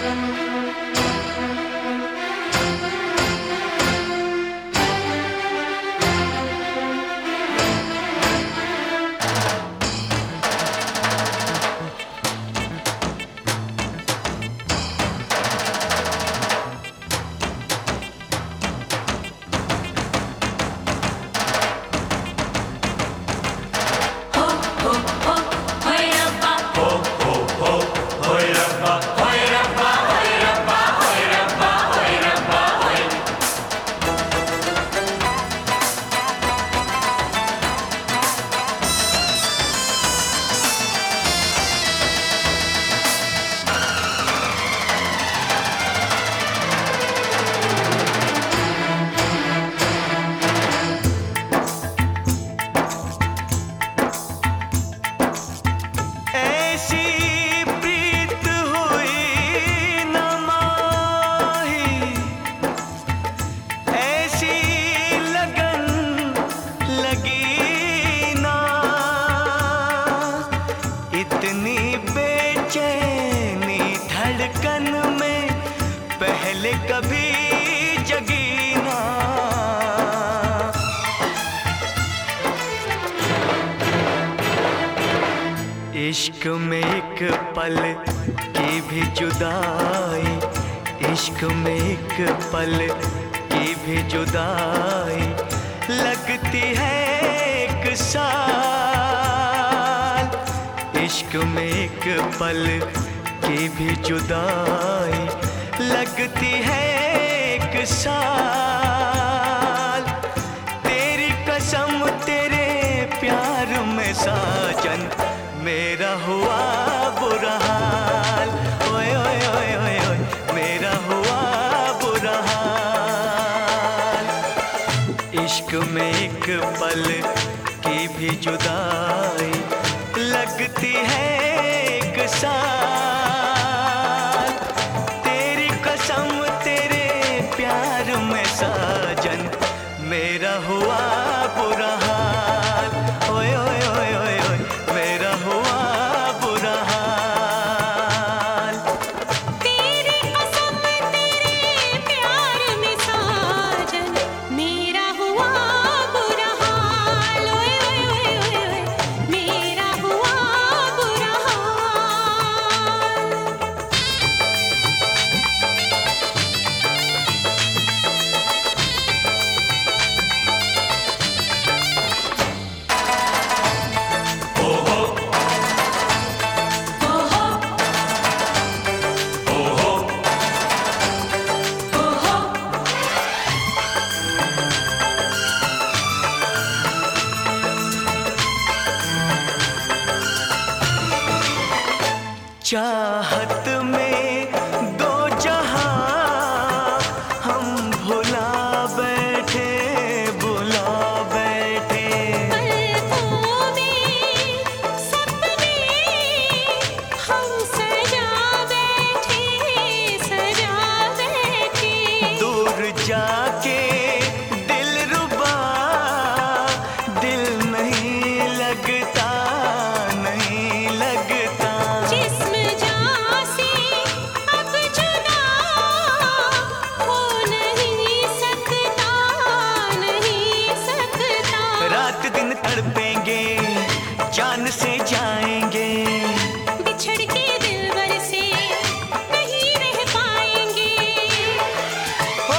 कभी जगी ना। इश्क में एक पल की भी जुदाई, इश्क में एक पल की भी जुदाई लगती है एक साल। इश्क में एक पल की भी जुदाई लगती है एक साल। तेरी कसम तेरे प्यार में साजन मेरा हुआ बुरा हाल। ओए ओए ओए ओए ओए मेरा हुआ बुरा हाल। इश्क में एक पल की भी जुदाई लगती है एक साल। तेरी कसम तेरे प्यार में साजन मेरा हुआ बुरा हाल। ओए ओए ओए ओए ओए मेरा हुआ बुरा हाल। तेरी कसम तेरे प्यार में साजन मेरा हुआ बुरा हाल। ओए ओए ओए ओए ओए मेरा हुआ बुरा हाल। चाहत में दो जहां हम भुला बैठे, भुला बैठे। पलकों में सपने हम सजा बैठे, सजा बैठे। दूर जाके दिलरुबा दिल नहीं लगता, नहीं लगता। जिस्म जान से अब जुदा हो नहीं सकता, नहीं सकता। रात दिन तड़पेंगे जान से जाएंगे, बिछड़ के दिलबर से नहीं रह पाएंगे। हो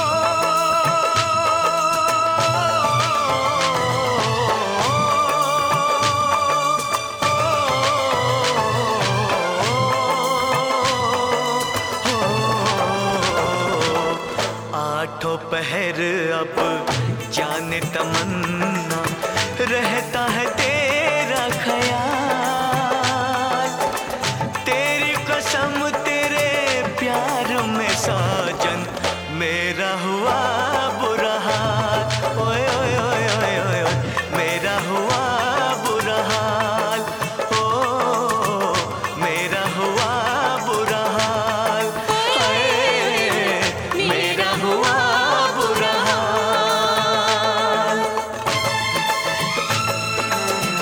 आठों पहर अब जाने तमन्ना रहता है तेरा ख्याल। तेरी कसम तेरे प्यार में साजन मेरा हुआ बुरा हाल। ओए ओए ओए ओए ओए ओए मेरा हुआ बुरा हाल। ओ मेरा हुआ बुरा हाल। हाय मेरा हुआ बुरा हाल।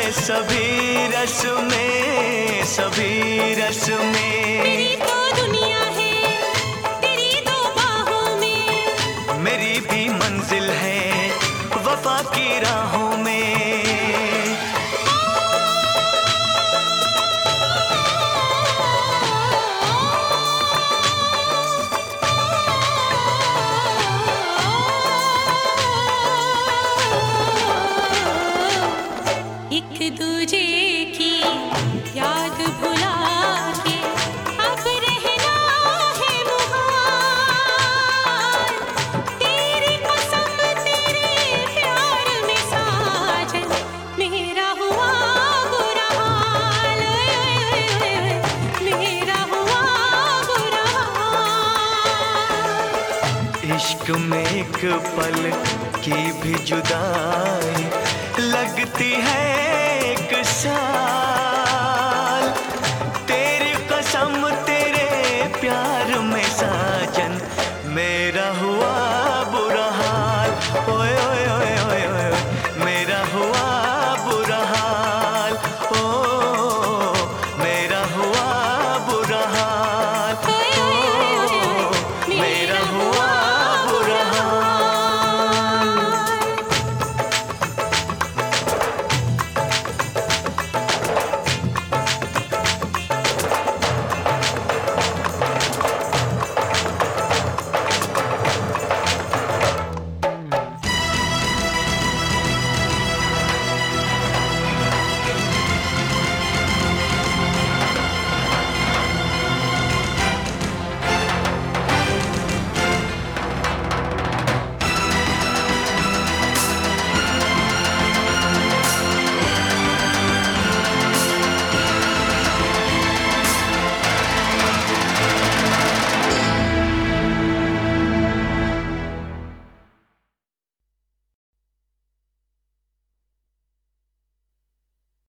सभी रस में, सभी रस में। मेरी तो दुनिया है तेरी दो बाहों में, मेरी भी मंजिल है वफा की राहों में। एक दूजे की याद भुला के अब रहना है मुहाल। तेरी कसम तेरे प्यार में साजन मेरा हुआ बुरा हाल, मेरा हुआ बुरा हाल। इश्क में एक पल की भी जुदाई लगती है